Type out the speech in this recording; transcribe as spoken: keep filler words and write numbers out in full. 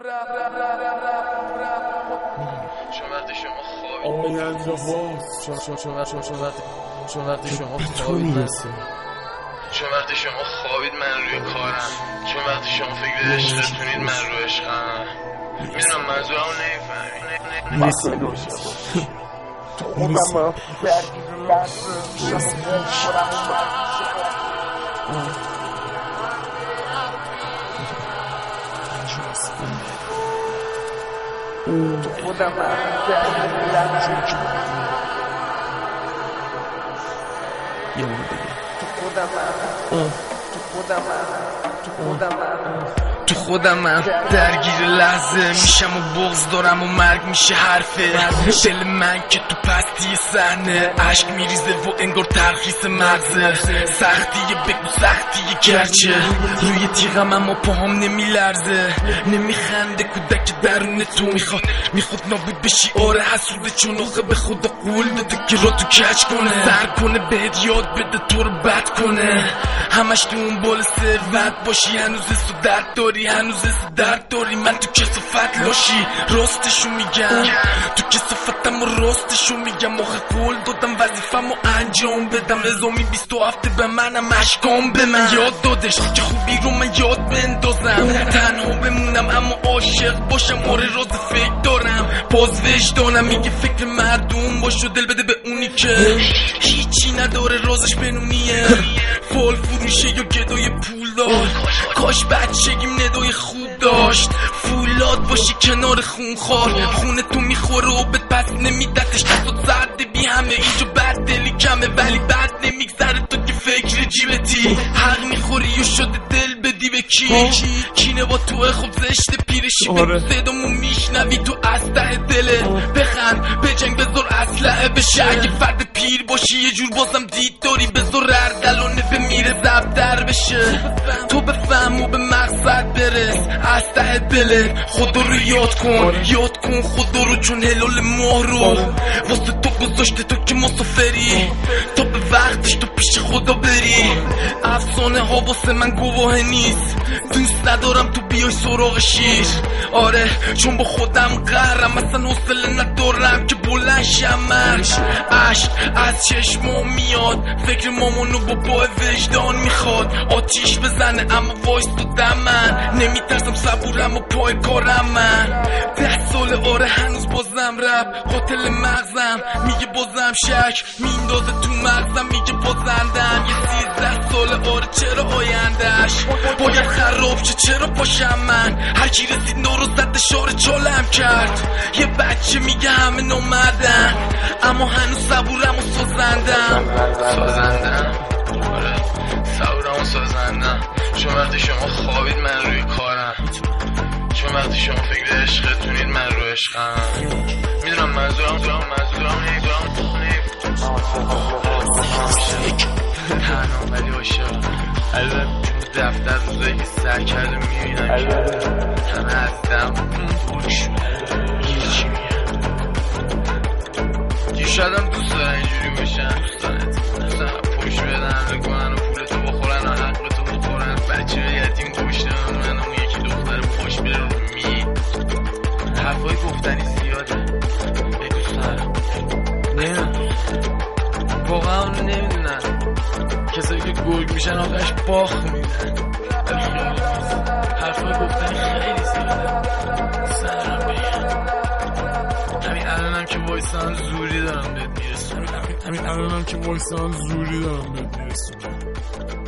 چون وقتی شما خوابید آینده هاست چون وقتی شما خوابید چون وقتی شما خوابید من روی کارم چون وقتی شما فکر عشقتونید من رو عشقم میدونم منظورمو نمیفهمید تو خودم تو خودم تو خودم من درگیر لحظه میشم و بغض دارم و مرگ میشه حرفه دل من که تو پستی صحنه اشک میریزه و انگار ترخیص مغزه سختیه بگو سختیه گرچه روی تیغم اما پاهم نمیلرزه نمیخنده کودک درون تو میخواد میخواد نابود بشی آره حسوده چون آخه به خدا قول داده که را تو کچ کنه سر کنه بهت یاد بده تو رو بد کنه همش تو اون بال ثروت باشی هنوز حس و درد داری هنوز حس و درد داری من تو کسافت لاشی راستشو میگم تو کسافتم و راستشو میگم آخه قول دادم وظیفمو انجام بدم نظامی بیست و هفته به منم اشکام به من یاد دادش که خوبی رو من یاد بندازم تنها بمونم اما عاشق باشم آره راز فکر دارم باز وجدانم میگه فکر مردم باش و دل بده به اونی که هیچی نداره رازش بنونیه فال فروشه یا گدای پول داشت کاش بچگیم ندای خوب داشت فولاد باشی کنار خونخوار خونه تو میخوره و بهت پس نمیدتش دستات زرده بی همه اینجا بد دلی کمه ولی بد نمیگذره تو که فکر جیبتی حق میخوری و شده دل بدی به کی کینه با توه خب زشته پیرشی به صدامو میشنوی تو از ته دله بخند بجنگ بذار اسلحه بشه اگه فرد پیر باشی یه جور بازم دید داری بذار اردلانه بمیره زبدر بشه تو بفهم و به مقصد برس از ته دلت خدا رو یاد کن یاد کن خدا رو چون هلال ماه رو واسه تو گذاشته تو که مسافری تا به وقتش تو پیش خدا بری افسانه ها واسه من گواه نیست دوست ندارم تو بیای سراغ شیر آره چون با خودم قهرم اصلا حوصله ندارم که بلند شم من عشق از چشمم میاد فکر مامانو با با وجدان میخواد آتیش بزنه اما وایس دادم من نمیترسم صبورم و پای کارم من ده سال آره هنوز بازم رب قاتل مغزم میگه بازم شک میندازه تو مغزم میگه بازندم یه سیزده سال آره چرا آیندهش باید خراب چه چرا پاشم من هر کی رسید نارو زد شاره چالم کرد یه بچه میگه همه نامردن اما هنوز صبورم و سازندم سازندم آره صبورم و سازندم چون وقتی شما خوابید من روی کارم چون وقتی شما فکر عشقتونید من رو عشقم میدونم منظورم منظورم منظورم تنها ولی عاشقم البته چون دفتر روزایی که سر کرده میبینم که همه از دم پوک شده هیچی میگم که شاید هم دوست دارن اینجوری بشن دوست دارن مثلا پوش بدن بکنن و پولتو بخورن و حقتو بخورن بچه یتیم کشته من اون یکی دختر پاش میره رو می حرفای گفتنی زیاده ای دوست دارم نه واقعا اونو نمیدونن کسایی که گرگ میشن آخرش باخ میدن حرفای گفتنی خیلی زیاده سرم بگم همین الانم که وایسان زوری دارم بهت میرسونم همین الانم که وایسان زوری دارم بهت میرسونم